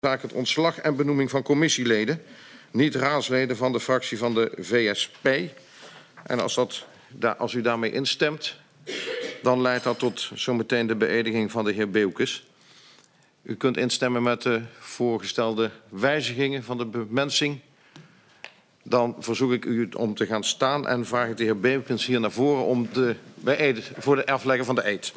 zaak het ontslag en benoeming van commissieleden, niet raadsleden van de fractie van de VSP. En als u daarmee instemt, dan leidt dat tot zometeen de beëdiging van de heer Beukes. U kunt instemmen met de voorgestelde wijzigingen van de bemensing. Dan verzoek ik u om te gaan staan en vraag ik de heer Beukes hier naar voren om voor de afleggen van de eed.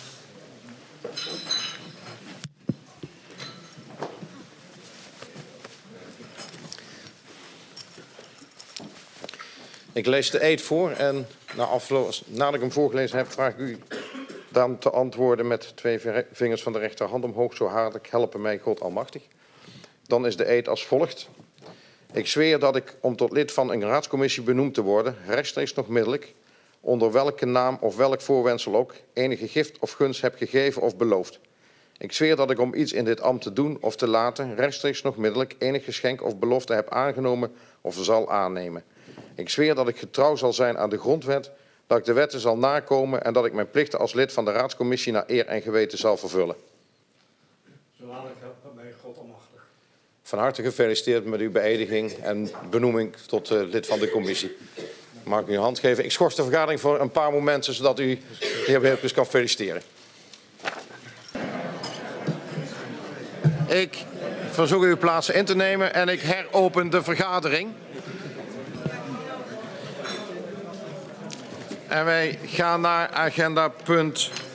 Ik lees de eed voor en nadat ik hem voorgelezen heb, vraag ik u dan te antwoorden met 2 vingers van de rechterhand omhoog, zo hartelijk helpen mij God Almachtig. Dan is de eed als volgt. Ik zweer dat ik, om tot lid van een raadscommissie benoemd te worden, rechtstreeks nog middelijk, onder welke naam of welk voorwendsel ook, enige gift of gunst heb gegeven of beloofd. Ik zweer dat ik om iets in dit ambt te doen of te laten, rechtstreeks nog middelijk, enig geschenk of belofte heb aangenomen of zal aannemen. Ik zweer dat ik getrouw zal zijn aan de grondwet, dat ik de wetten zal nakomen en dat ik mijn plichten als lid van de raadscommissie naar eer en geweten zal vervullen. Zo laat ik helpen bij God Almachtig. Van harte gefeliciteerd met uw beëdiging en benoeming tot lid van de commissie. Mag ik u een hand geven? Ik schors de vergadering voor een paar momenten, zodat u de heer Beukes kan feliciteren. Ik verzoek u uw plaatsen in te nemen en ik heropen de vergadering. En wij gaan naar agenda punt